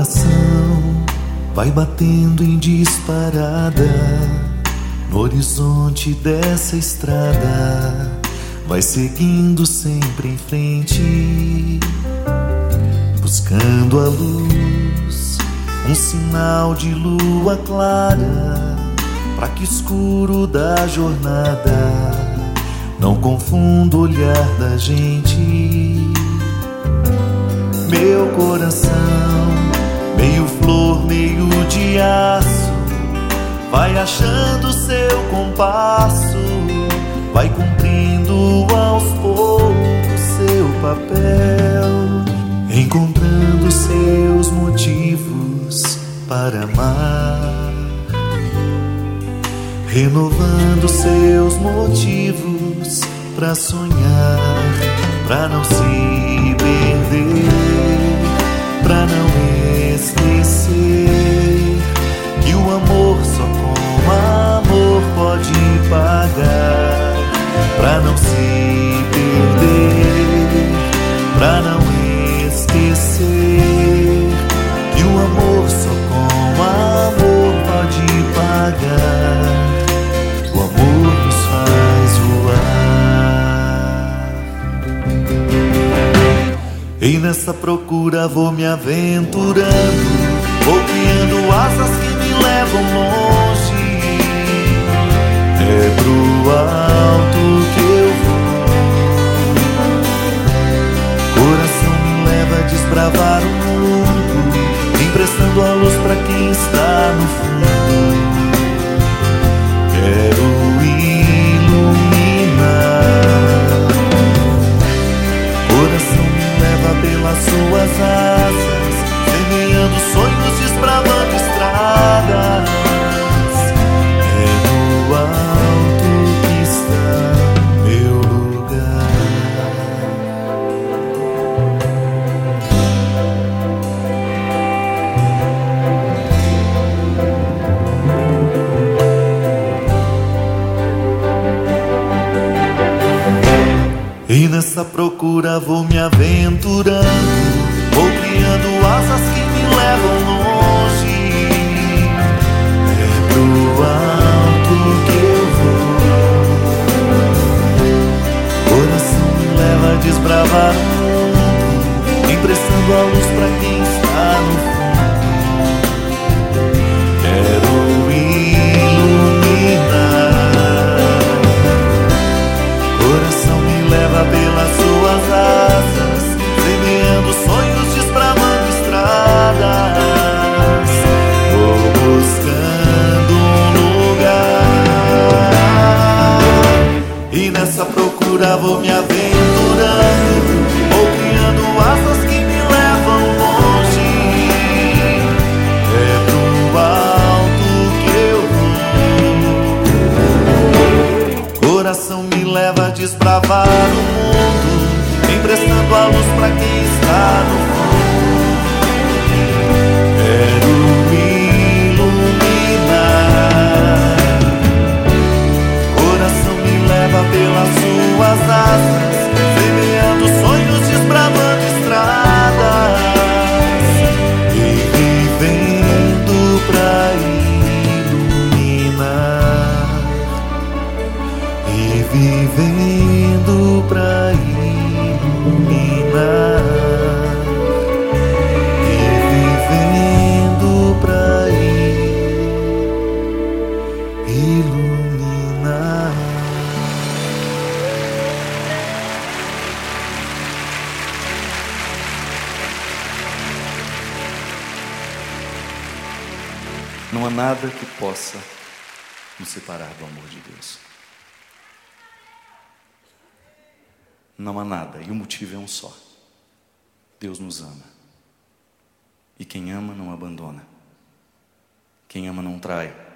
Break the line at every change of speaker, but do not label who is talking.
coração vai batendo em disparada no horizonte dessa estrada, vai seguindo sempre em frente, buscando a luz, um sinal de lua clara, pra que escuro da jornada não confunda o olhar da gente. Meu coração, meio flor, meio de aço, vai achando seu compasso, vai cumprindo aos poucos seu papel, encontrando seus motivos para amar, renovando seus motivos para sonhar, para não se perder, para não esquecer que o amor só com amor pode pagar, para não se perder, para não esquecer que o amor só com amor pode pagar. O amor nos faz voar. E nessa procura vou me aventurando, vou criando asas que me levam longe. É pro alto que eu vou. Coração me leva a desbravar o mundo, emprestando a luz pra quem está no fundo. Quero iluminar. Coração me leva pelas suas asas, semeando sonhos, desbravando estradas. É no alto que está meu lugar. E nessa procura vou me aventurando, vou criando asas que me levam longe. É pro alto que eu vou. Coração me leva a desbravar o mundo, emprestando a luz pra quem está no fundo. Quero iluminar. Coração me leva pelas suas asas, semeando sonhos, desbravando estradas. Vou buscando um lugar, e nessa procura vou me aventurando, vou criando asas que me levam longe. É pro alto que eu vou. Coração me leva a desbravar o mundo, emprestando a luz pra quem está no fundo. Quero iluminar. Coração me leva pelas suas asas, semeando sonhos, desbravando estradas, e vivendo pra iluminar, e vivendo pra iluminar, e vivendo pra iluminar.
Não há nada que possa nos separar do amor de Deus. Não há nada, e o motivo é um só: Deus nos ama. E quem ama não abandona. Quem ama não trai.